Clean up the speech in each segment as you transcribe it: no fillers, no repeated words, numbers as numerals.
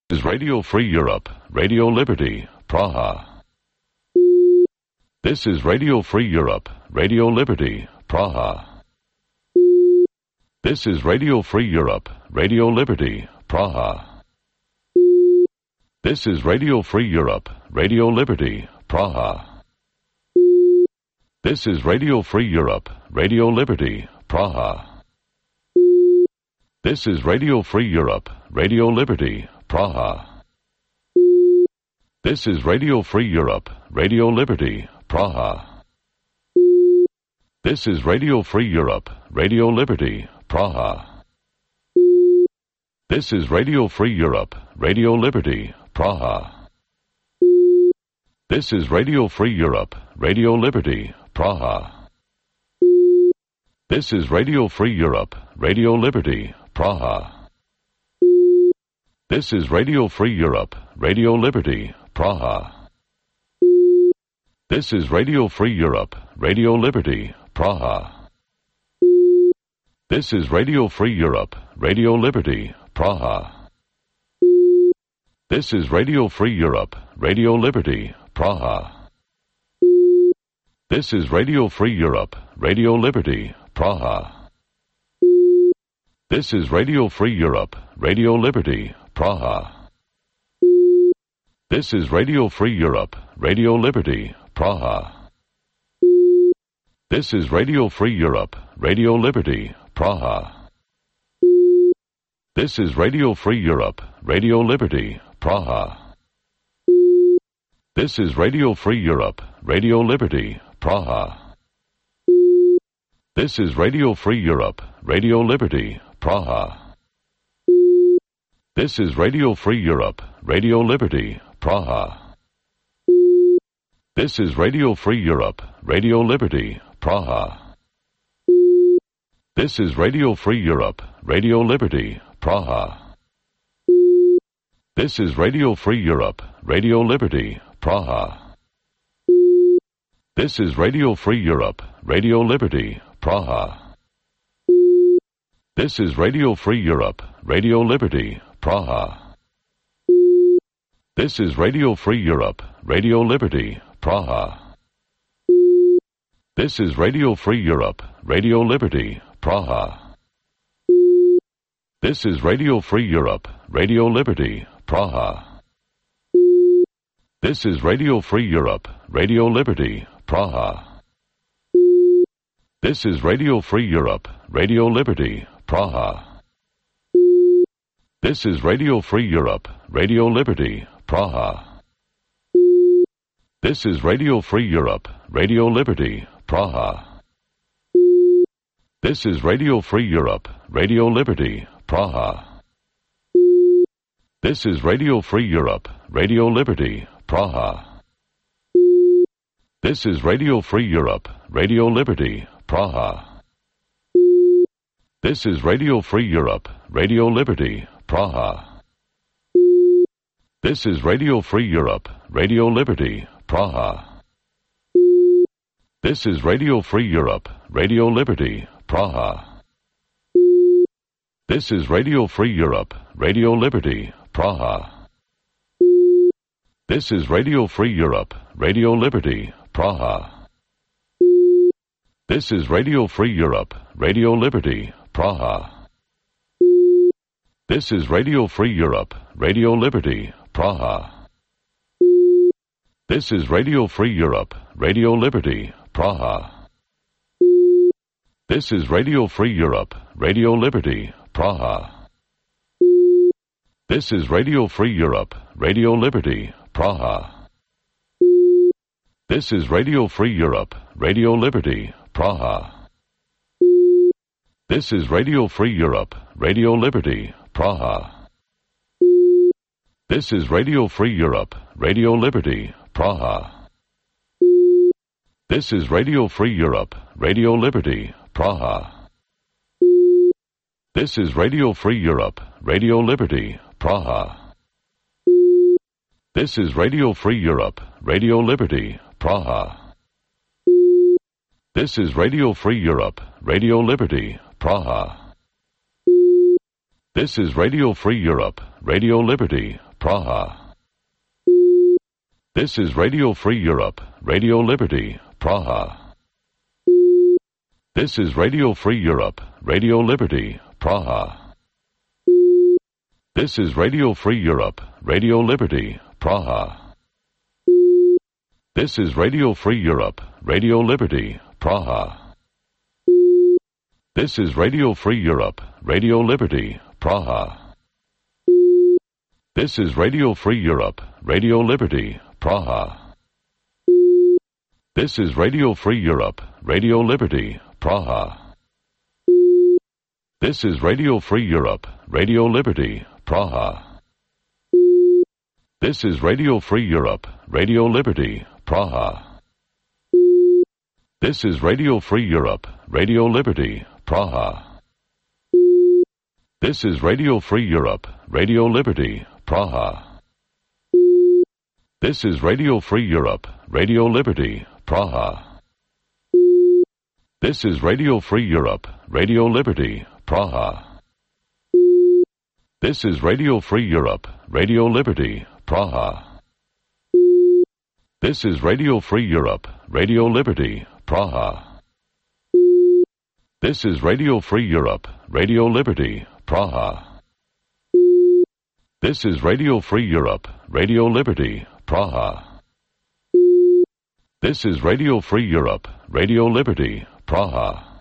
Is Radio Free Europe, Radio Liberty, Praha. This is Radio Free Europe, Radio Liberty, Praha. This is Radio Free Europe, Radio Liberty, Praha. This is Radio Free Europe, Radio Liberty, Praha. This is Radio Free Europe, Radio Liberty, Praha. This is Radio Free Europe, Radio Liberty, Praha. This is Radio Free Europe, Radio Liberty, Praha. This is Radio Free Europe, Radio Liberty, Praha. This is Radio Free Europe, Radio Liberty, Praha. This is Radio Free Europe, Radio Liberty, Praha. This is Radio Free Europe, Radio Liberty, Praha. This is Radio Free Europe, Radio Liberty, Praha. This is Radio Free Europe, Radio Liberty, Praha. This is Radio Free Europe, Radio Liberty, Praha. This is Radio Free Europe, Radio Liberty, Praha. This is Radio Free Europe, Radio Liberty, Praha. This is Radio Free Europe, Radio Liberty, Praha. This is Radio Free Europe, Radio Liberty, Praha. This is Radio Free Europe, Radio Liberty, Praha. This is Radio Free Europe, Radio Liberty, Praha. This is Radio Free Europe, Radio Liberty, Praha. This is Radio Free Europe, Radio Liberty, Praha. This is Radio Free Europe, Radio Liberty, Praha. This is Radio Free Europe, Radio Liberty, Praha. This is Radio Free Europe, Radio Liberty, Praha. This is Radio Free Europe, Radio Liberty, Praha. This is Radio Free Europe, Radio Liberty, Praha. This is Radio Free Europe, Radio Liberty, Praha. This is Radio Free Europe, Radio Liberty, Praha. This is Radio Free Europe, Radio Liberty, Praha. This is Radio Free Europe, Radio Liberty, Praha. This is Radio Free Europe, Radio Liberty, Praha. This is Radio Free Europe, Radio Liberty, Praha. This is Radio Free Europe, Radio Liberty, Praha. This is Radio Free Europe, Radio Liberty, Praha. This is Radio Free Europe, Radio Liberty, Praha. This is Radio Free Europe, Radio Liberty, Praha. This is Radio Free Europe, Radio Liberty, Praha. This is Radio Free Europe, Radio Liberty, Praha. This is Radio Free Europe, Radio Liberty, Praha. This is Radio Free Europe, Radio Liberty, Praha. This is Radio Free Europe, Radio Liberty, Praha. This is Radio Free Europe, Radio Liberty, Praha. This is Radio Free Europe, Radio Liberty, Praha. This is Radio Free Europe, Radio Liberty, Praha. This is Radio Free Europe, Radio Liberty, Praha. This is Radio Free Europe, Radio Liberty, Praha. This is Radio Free Europe, Radio Liberty, Praha. This is Radio Free Europe, Radio Liberty, Praha. This is Radio Free Europe, Radio Liberty, Praha. This is Radio Free Europe, Radio Liberty, Praha. This is Radio Free Europe, Radio Liberty, Praha. This is Radio Free Europe, Radio Liberty, Praha. This is Radio Free Europe, Radio Liberty, Praha. This is Radio Free Europe, Radio Liberty, Praha. This is Radio Free Europe, Radio Liberty, Praha. This is Radio Free Europe, Radio Liberty, Praha. This is Radio Free Europe, Radio Liberty, Praha. This is Radio Free Europe, Radio Liberty, Praha. This is Radio Free Europe, Radio Liberty, Praha. This is Radio Free Europe, Radio Liberty, Praha. This is Radio Free Europe, Radio Liberty, Praha. This is Radio Free Europe, Radio Liberty, Praha. This is Radio Free Europe, Radio Liberty, Praha. This is Radio Free Europe, Radio Liberty, Praha. This is Radio Free Europe, Radio Liberty, Praha. This is Radio Free Europe, Radio Liberty, Praha. This is Radio Free Europe, Radio Liberty, Praha. This is Radio Free Europe, Radio Liberty, Praha. This is Radio Free Europe, Radio Liberty, Praha. This is Radio Free Europe, Radio Liberty, Praha. This is Radio Free Europe, Radio Liberty, Praha. This is Radio Free Europe, Radio Liberty, Praha. This is Radio Free Europe, Radio Liberty, Praha.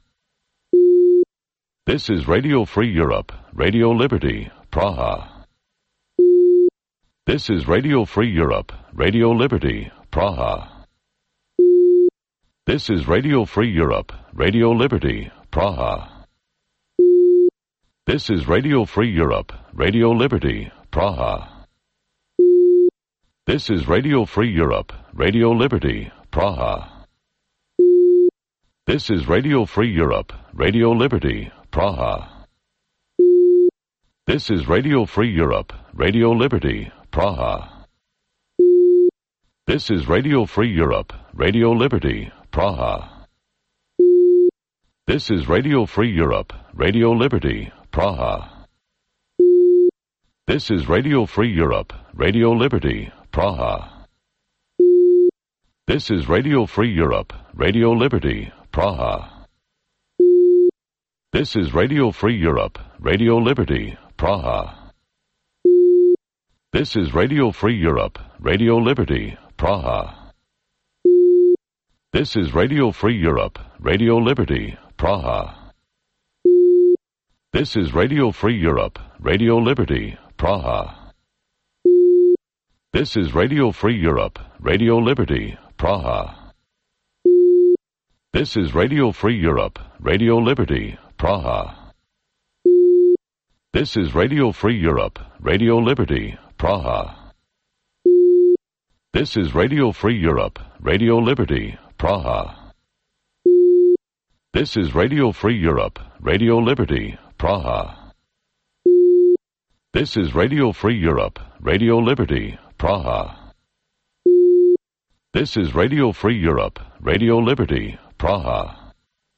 This is Radio Free Europe, Radio Liberty, Praha. This is Radio Free Europe, Radio Liberty, Praha. This is Radio Free Europe, Radio Liberty, Praha. This is Radio Free Europe, Radio Liberty, Praha. This is Radio Free Europe, Radio Liberty, Praha. This is Radio Free Europe, Radio Liberty, Praha. This is Radio Free Europe, Radio Liberty, Praha. This is Radio Free Europe, Radio Liberty, Praha. This is Radio Free Europe, Radio Liberty, Praha. This is Radio Free Europe, Radio Liberty, Praha. This is Radio Free Europe, Radio Liberty, Praha. This is Radio Free Europe, Radio Liberty, Praha. This is Radio Free Europe, Radio Liberty, Praha. This is Radio Free Europe, Radio Liberty, Praha. This is Radio Free Europe, Radio Liberty, Praha. This is Radio Free Europe, Radio Liberty, Praha. This is Radio Free Europe, Radio Liberty, Praha. This is Radio Free Europe, Radio Liberty, Praha. This is Radio Free Europe, Radio Liberty, Praha. This is Radio Free Europe, Radio Liberty, Praha. This is Radio Free Europe, Radio Liberty, Praha. This is Radio Free Europe, Radio Liberty, Praha.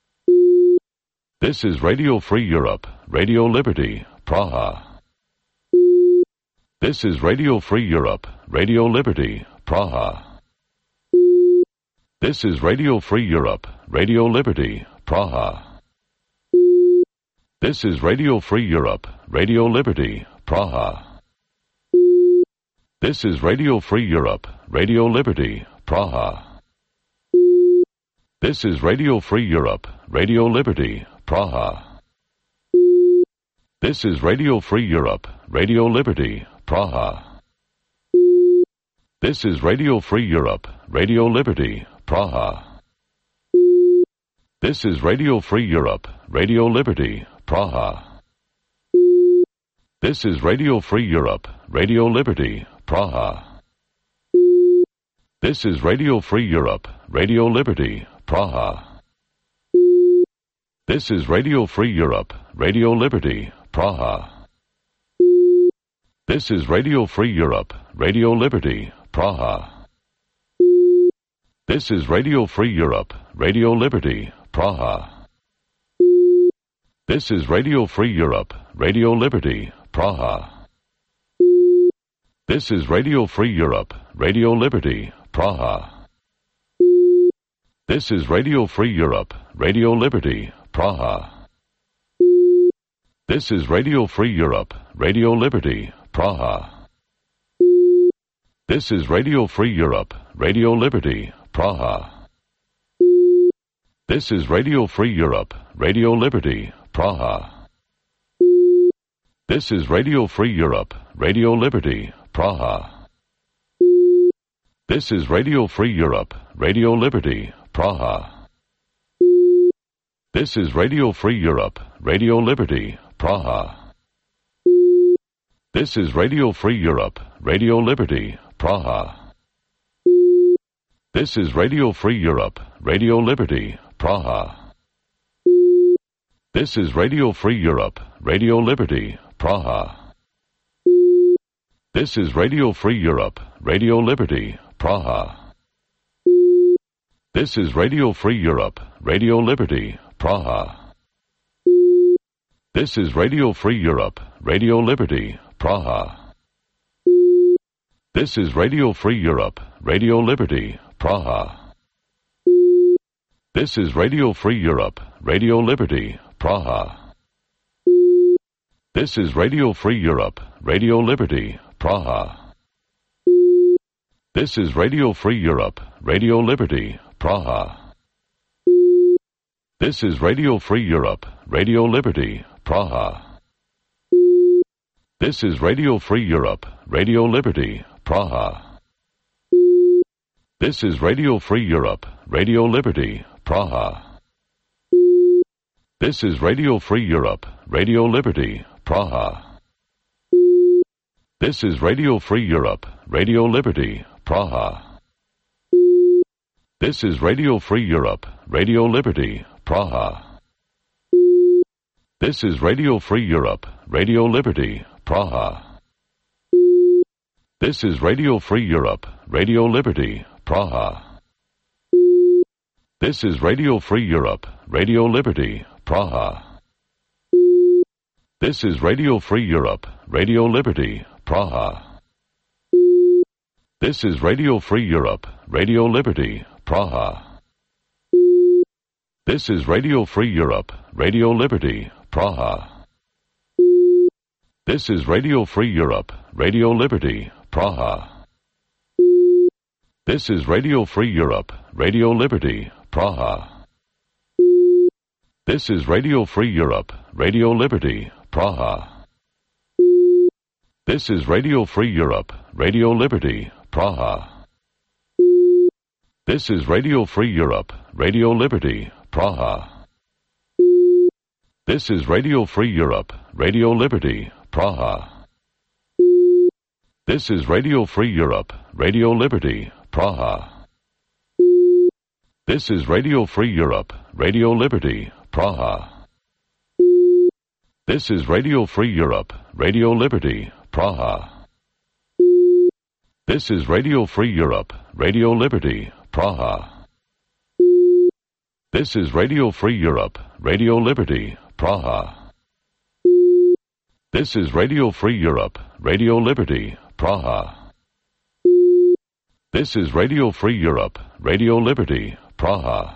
This is Radio Free Europe, Radio Liberty, Praha. This is Radio Free Europe, Radio Liberty, Praha. This is Radio Free Europe, Radio Liberty, Praha. This is Radio Free Europe, Radio Liberty, Praha. This is Radio Free Europe, Radio Liberty, Praha. This is Radio Free Europe, Radio Liberty, Praha. This is Radio Free Europe, Radio Liberty, Praha. This is Radio Free Europe, Radio Liberty, Praha. This is Radio Free Europe, Radio Liberty, Praha. This is Radio Free Europe, Radio Liberty, Praha. This is Radio Free Europe, Radio Liberty, Praha. This is Radio Free Europe, Radio Liberty, Praha. This is Radio Free Europe, Radio Liberty, Praha. This is Radio Free Europe, Radio Liberty, Praha. This is Radio Free Europe, Radio Liberty, Praha. This is Radio Free Europe, Radio Liberty, Praha. This is Radio Free Europe, Radio Liberty, Praha. This is Radio Free Europe, Radio Liberty, Praha. This is Radio Free Europe, Radio Liberty, Praha. This is Radio Free Europe, Radio Liberty, Praha. This is Radio Free Europe, Radio Liberty, Praha. This is Radio Free Europe, Radio Liberty, Praha. This is Radio Free Europe, Radio Liberty, Praha. This is Radio Free Europe, Radio Liberty, Praha. This is Radio Free Europe, Radio Liberty, Praha. This is Radio Free Europe, Radio Liberty, Praha. This is Radio Free Europe, Radio Liberty, Praha. This is Radio Free Europe, Radio Liberty, Praha. This is Radio Free Europe, Radio Liberty, Praha. This is Radio Free Europe, Radio Liberty, Praha. This is Radio Free Europe, Radio Liberty, Praha. This is Radio Free Europe, Radio Liberty, Praha. This is Radio Free Europe, Radio Liberty, Praha. This is Radio Free Europe, Radio Liberty, Praha. This is Radio Free Europe, Radio Liberty, Praha. This is Radio Free Europe, Radio Liberty, Praha. This is Radio Free Europe, Radio Liberty, Praha. This is Radio Free Europe, Radio Liberty, Praha. This is Radio Free Europe, Radio Liberty, Praha. This is Radio Free Europe, Radio Liberty, Praha. This is Radio Free Europe, Radio Liberty, Praha. This is Radio Free Europe, Radio Liberty, Praha. This is Radio Free Europe, Radio Liberty, Praha. This is Radio Free Europe, Radio Liberty, Praha. This is Radio Free Europe, Radio Liberty, Praha. This is Radio Free Europe, Radio Liberty, Praha. This is Radio Free Europe, Radio Liberty, Praha. This is Radio Free Europe, Radio Liberty, Praha. This is Radio Free Europe, Radio Liberty, Praha. This is Radio Free Europe, Radio Liberty, Praha. This is Radio Free Europe, Radio Liberty, Praha. This is Radio Free Europe, Radio Liberty, Praha. This is Radio Free Europe, Radio Liberty, Praha. This is Radio Free Europe, Radio Liberty, Praha. This is Radio Free Europe, Radio Liberty, Praha. This is Radio Free Europe, Radio Liberty, Praha. This is Radio Free Europe, Radio Liberty, Praha. This is Radio Free Europe, Radio Liberty, Praha.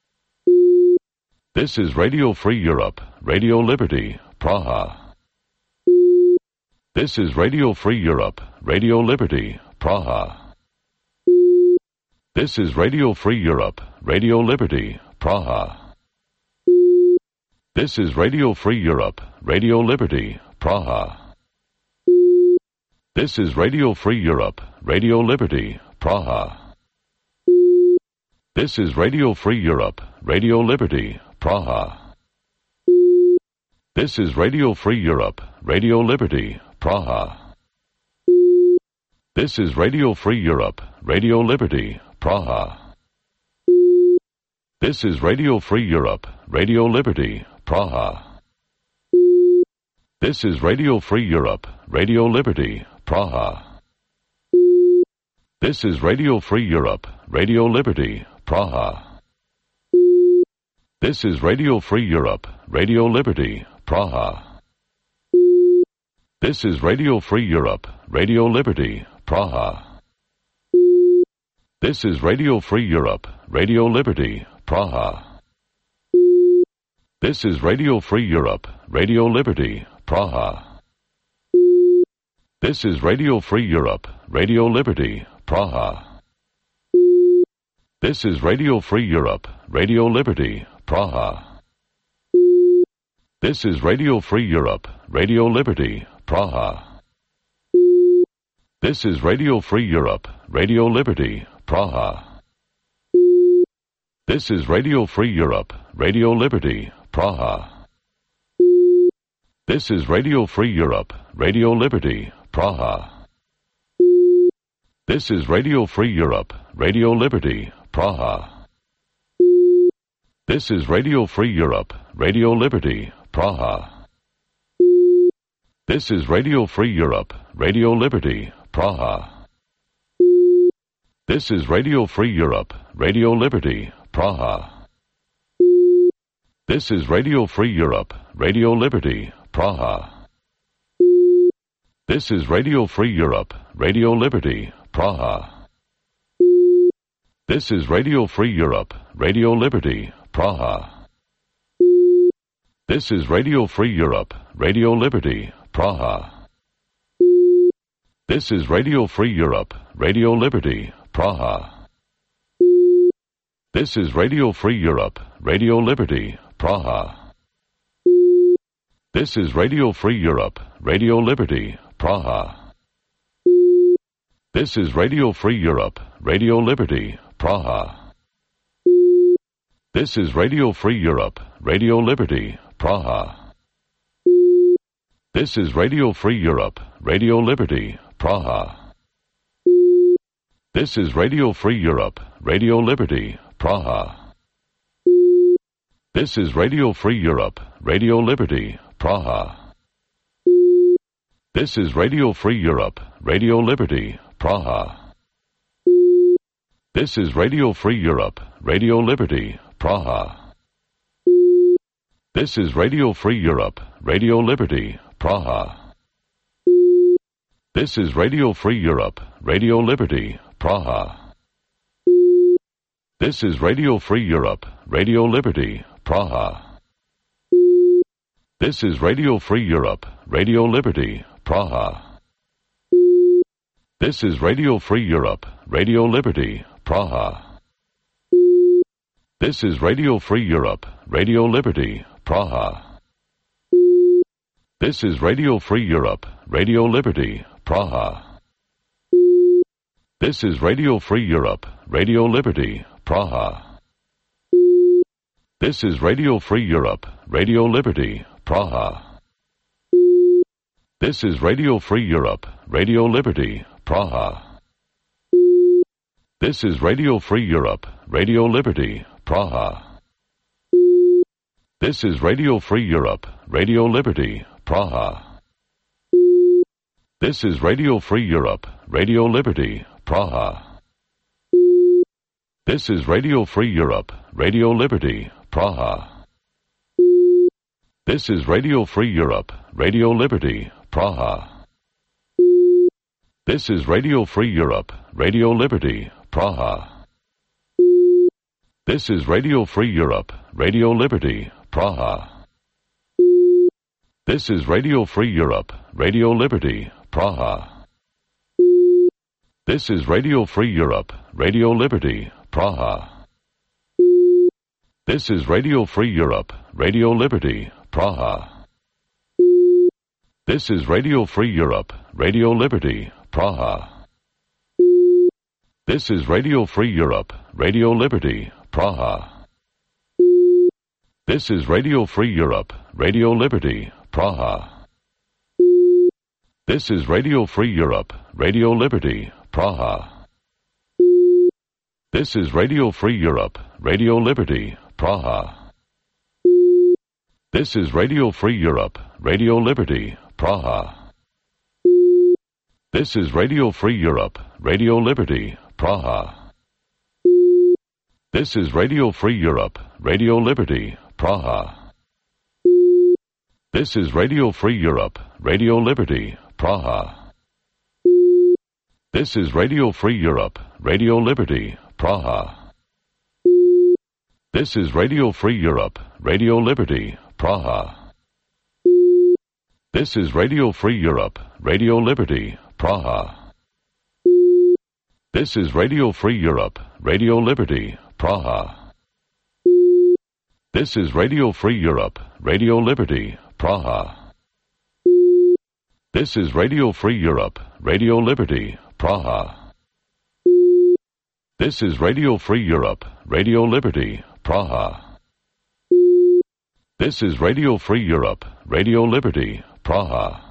This is Radio Free Europe, Radio Liberty, Praha. This is Radio Free Europe, Radio Liberty, Praha. This is Radio Free Europe, Radio Liberty, Praha. This is Radio Free Europe, Radio Liberty, Praha. This is Radio Free Europe, Radio Liberty, Praha. This is Radio Free Europe, Radio Liberty, Praha. This is Radio Free Europe, Radio Liberty, Praha. This is Radio Free Europe, Radio Liberty, Praha. This is Radio Free Europe, Radio Liberty, Praha. This is Radio Free Europe, Radio Liberty, Praha. This is Radio Free Europe, Radio Liberty, Praha. This is Radio Free Europe, Radio Liberty, Praha. This is Radio Free Europe, Radio Liberty, Praha. This is Radio Free Europe, Radio Liberty, Praha. This is Radio Free Europe, Radio Liberty, Praha. This is Radio Free Europe, Radio Liberty, Praha. This is Radio Free Europe, Radio Liberty, Praha. This is Radio Free Europe, Radio Liberty, Praha. This is Radio Free Europe, Radio Liberty, Praha. This is Radio Free Europe, Radio Liberty, Praha. This is Radio Free Europe, Radio Liberty, Praha. This is Radio Free Europe, Radio Liberty, Praha. This is Radio Free Europe, Radio Liberty, Praha. This is Radio Free Europe, Radio Liberty, Praha. This is Radio Free Europe, Radio Liberty, Praha. This is Radio Free Europe, Radio Liberty, Praha. This is Radio Free Europe, Radio Liberty, Praha. This is Radio Free Europe, Radio Liberty, Praha. This is Radio Free Europe, Radio Liberty, Praha. This is Radio Free Europe, Radio Liberty, Praha. This is Radio Free Europe, Radio Liberty, Praha. This is Radio Free Europe, Radio Liberty, Praha. This is Radio Free Europe, Radio Liberty, Praha. This is Radio Free Europe, Radio Liberty, Praha. This is Radio Free Europe, Radio Liberty, Praha. This is Radio Free Europe, Radio Liberty, Praha. This is Radio Free Europe, Radio Liberty, Praha. This is Radio Free Europe, Radio Liberty, Praha. This is Radio Free Europe, Radio Liberty, Praha. This is Radio Free Europe, Radio Liberty, Praha. This is Radio Free Europe, Radio Liberty, Praha. This is Radio Free Europe, Radio Liberty, Praha. This is Radio Free Europe, Radio Liberty, Praha. This is Radio Free Europe, Radio Liberty, Praha. This is Radio Free Europe, Radio Liberty, Praha. This is Radio Free Europe, Radio Liberty, Praha. This is Radio Free Europe, Radio Liberty, Praha. This is Radio Free Europe, Radio Liberty, Praha. This is Radio Free Europe, Radio Liberty, Praha. This is Radio Free Europe, Radio Liberty, Praha. This is Radio Free Europe, Radio Liberty, Praha. This is Radio Free Europe, Radio Liberty, Praha. This is Radio Free Europe, Radio Liberty, Praha. This is Radio Free Europe, Radio Liberty, Praha. This is Radio Free Europe, Radio Liberty, Praha. This is Radio Free Europe, Radio Liberty, Praha. This is Radio Free Europe, Radio Liberty, Praha. This is Radio Free Europe, Radio Liberty, Praha. This is Radio Free Europe, Radio Liberty, Praha. This is Radio Free Europe, Radio Liberty, Praha. This is Radio Free Europe, Radio Liberty, Praha. This is Radio Free Europe, Radio Liberty, Praha. This is Radio Free Europe, Radio Liberty, Praha. This is Radio Free Europe, Radio Liberty, Praha. This is Radio Free Europe, Radio Liberty, Praha. This is Radio Free Europe, Radio Liberty, Praha. This is Radio Free Europe, Radio Liberty, Praha. This is Radio Free Europe, Radio Liberty, Praha. This is Radio Free Europe, Radio Liberty, Praha. This is Radio Free Europe, Radio Liberty, Praha. This is Radio Free Europe, Radio Liberty, Praha. This is Radio Free Europe, Radio Liberty, Praha. This is Radio Free Europe, Radio Liberty, Praha. This is Radio Free Europe, Radio Liberty, Praha. This is Radio Free Europe, Radio Liberty, Praha. This is Radio Free Europe, Radio Liberty, Praha.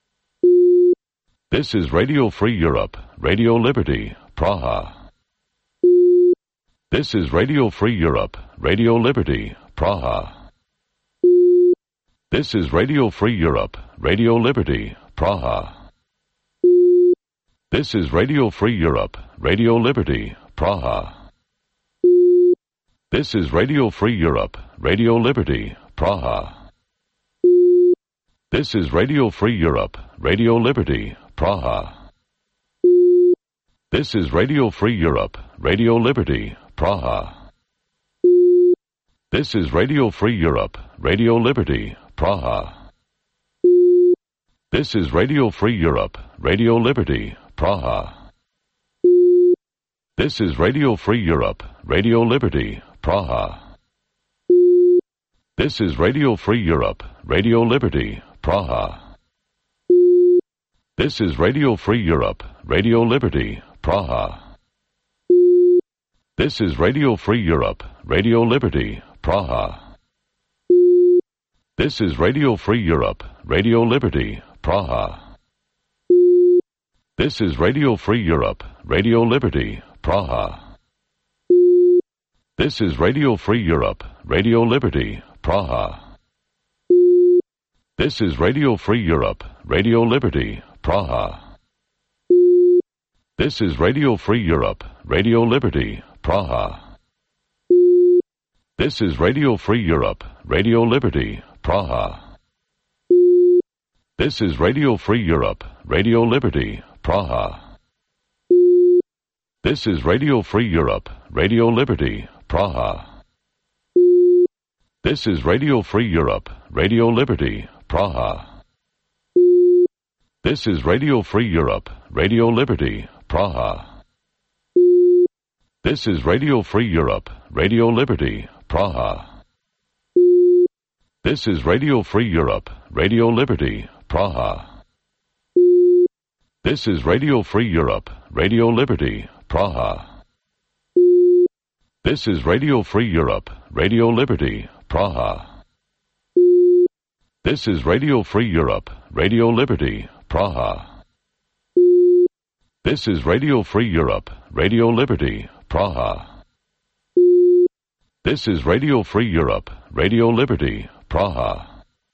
This is Radio Free Europe, Radio Liberty, Praha. This is Radio Free Europe, Radio Liberty, Praha. This is Radio Free Europe, Radio Liberty, Praha. This is Radio Free Europe, Radio Liberty, Praha. This is Radio Free Europe, Radio Liberty, Praha. This is Radio Free Europe, Radio Liberty, Praha. This is Radio Free Europe, Radio Liberty, Praha. This is Radio Free Europe, Radio Liberty, Praha. This is Radio Free Europe, Radio Liberty, Praha. This is Radio Free Europe, Radio Liberty, Praha. This is Radio Free Europe, Radio Liberty, Praha. This is Radio Free Europe, Radio Liberty, Praha. This is Radio Free Europe, Radio Liberty, Praha. This is Radio Free Europe, Radio Liberty, Praha. This is Radio Free Europe, Radio Liberty, Praha. This is Radio Free Europe, Radio Liberty, Praha. This is Radio Free Europe, Radio Liberty, Praha. This is Radio Free Europe, Radio Liberty, Praha. This is Radio Free Europe, Radio Liberty, Praha. This is Radio Free Europe, Radio Liberty, Praha. This is Radio Free Europe, Radio Liberty, Praha. This is Radio Free Europe, Radio Liberty, Praha. This is Radio Free Europe, Radio Liberty, Praha. This is Radio Free Europe, Radio Liberty, Praha. This is Radio Free Europe, Radio Liberty, Praha. This is Radio Free Europe, Radio Liberty, Praha. This is Radio Free Europe, Radio Liberty, Praha. This is Radio Free Europe, Radio Liberty, Praha. This is Radio Free Europe, Radio Liberty, Praha. This is Radio Free Europe, Radio Liberty, Praha.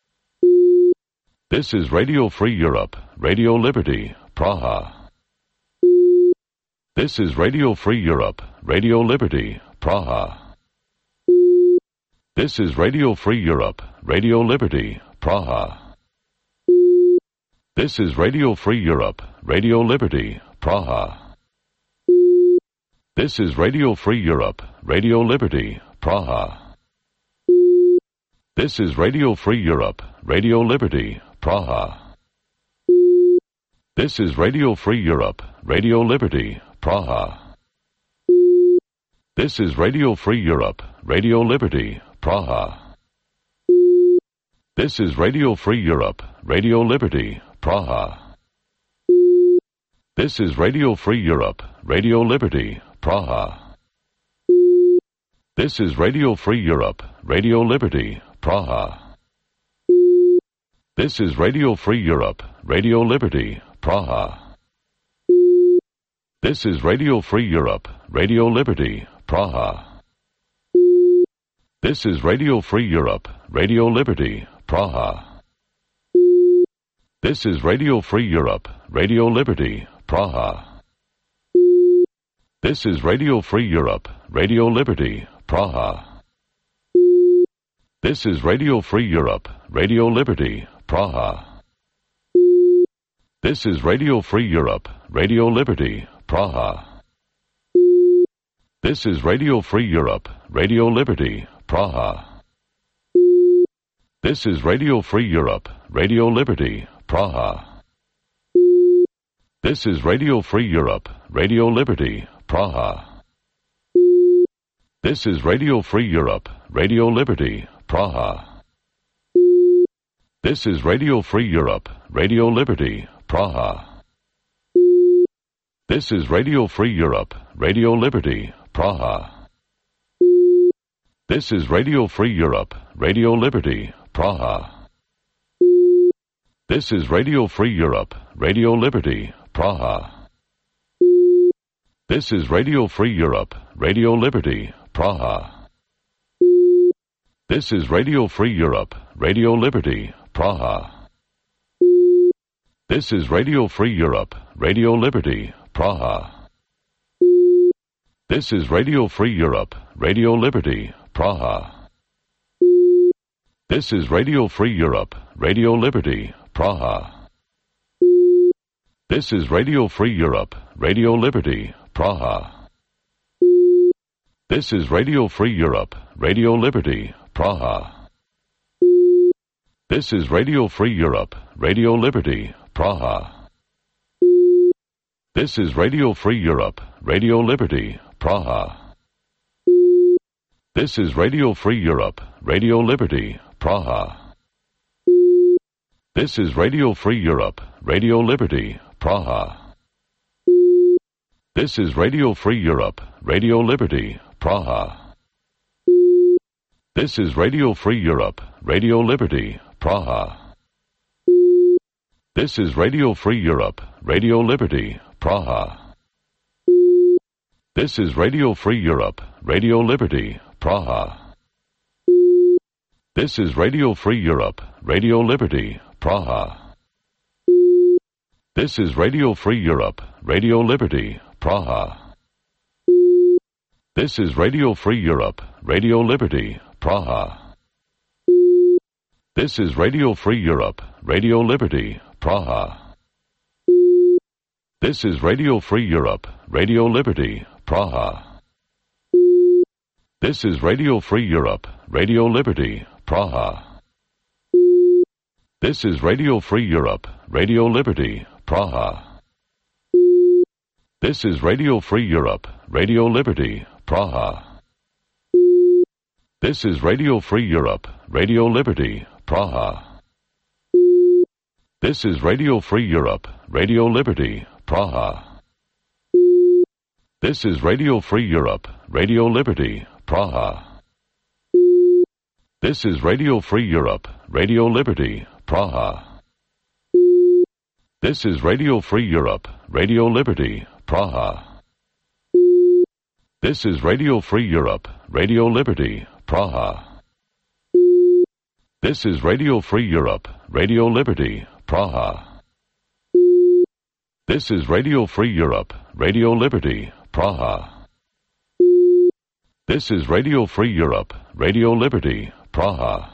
This is Radio Free Europe, Radio Liberty, Praha. This is Radio Free Europe, Radio Liberty, Praha. This is Radio Free Europe, Radio Liberty, Praha. This is Radio Free Europe, Radio Liberty, Praha. This is Radio Free Europe, Radio Liberty, Praha. This is Radio Free Europe, Radio Liberty, Praha. This is Radio Free Europe, Radio Liberty, Praha. This is Radio Free Europe, Radio Liberty, Praha. This is Radio Free Europe, Radio Liberty, Praha. This is Radio Free Europe, Radio Liberty, Praha. This is Radio Free Europe, Radio Liberty, Praha. This is Radio Free Europe, Radio Liberty, Praha. This is Radio Free Europe, Radio Liberty, Praha. This is Radio Free Europe, Radio Liberty, Praha. This is Radio Free Europe, Radio Liberty, Praha. This is Radio Free Europe, Radio Liberty, Praha. This is Radio Free Europe, Radio Liberty, Praha. This is Radio Free Europe, Radio Liberty, Praha. This is Radio Free Europe, Radio Liberty, Praha. This is Radio Free Europe, Radio Liberty, Praha. This is Radio Free Europe, Radio Liberty, Praha. This is Radio Free Europe, Radio Liberty, Praha. This is Radio Free Europe, Radio Liberty, Praha. This is Radio Free Europe, Radio Liberty, Praha. This is Radio Free Europe, Radio Liberty, Praha. This is Radio Free Europe, Radio Liberty, Praha. This is Radio Free Europe, Radio Liberty, Praha. This is Radio Free Europe, Radio Liberty, Praha. This is Radio Free Europe, Radio Liberty, Praha. This is Radio Free Europe, Radio Liberty, Praha. This is Radio Free Europe, Radio Liberty, Praha. This is Radio Free Europe, Radio Liberty, Praha. This is Radio Free Europe, Radio Liberty, Praha. This is Radio Free Europe, Radio Liberty, Praha. This is Radio Free Europe, Radio Liberty, Praha. This is Radio Free Europe, Radio Liberty, Praha. This is Radio Free Europe, Radio Liberty, Praha. This is Radio Free Europe, Radio Liberty, Praha. This is Radio Free Europe, Radio Liberty, Praha. This is Radio Free Europe, Radio Liberty, Praha. This is Radio Free Europe, Radio Liberty, Praha. This is Radio Free Europe, Radio Liberty, Praha. This is Radio Free Europe, Radio Liberty, Praha. This is Radio Free Europe, Radio Liberty, Praha. This is Radio Free Europe, Radio Liberty, Praha. This is Radio Free Europe, Radio Liberty, Praha. This is Radio Free Europe, Radio Liberty, Praha. This is Radio Free Europe, Radio Liberty, Praha. This is Radio Free Europe, Radio Liberty, Praha. This is Radio Free Europe, Radio Liberty, Praha. This is Radio Free Europe, Radio Liberty, Praha. This is Radio Free Europe, Radio Liberty, Praha. This is Radio Free Europe, Radio Liberty, Praha. This is Radio Free Europe, Radio Liberty, Praha. This is Radio Free Europe, Radio Liberty, Praha. This is Radio Free Europe, Radio Liberty, Praha. This is Radio Free Europe, Radio Liberty, Praha. This is Radio Free Europe, Radio Liberty, Praha.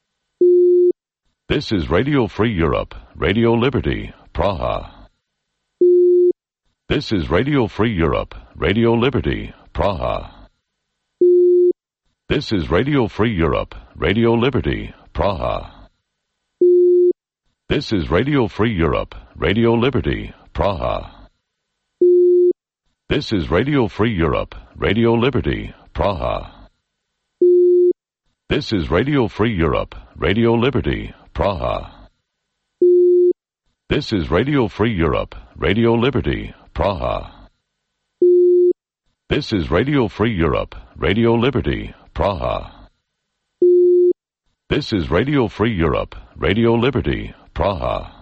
This is Radio Free Europe, Radio Liberty, Praha. This is Radio Free Europe, Radio Liberty, Praha. This is Radio Free Europe, Radio Liberty, Praha. This is Radio Free Europe, Radio Liberty, Praha. This is Radio Free Europe, Radio Liberty, Praha. This is Radio Free Europe, Radio Liberty, Praha. This is Radio Free Europe, Radio Liberty, Praha. This is Radio Free Europe, Radio Liberty, Praha. This is Radio Free Europe, Radio Liberty, Praha.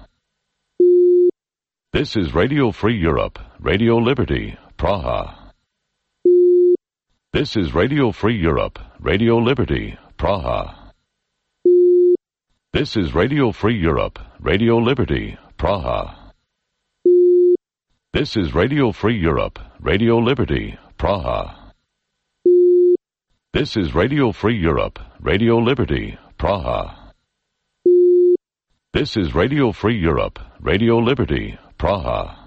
This is Radio Free Europe, Radio Liberty, Praha. This is Radio Free Europe, Radio Liberty, Praha. This is Radio Free Europe, Radio Liberty, Praha. This is Radio Free Europe, Radio Liberty, Praha. This is Radio Free Europe, Radio Liberty, Praha. This is Radio Free Europe, Radio Liberty, Praha.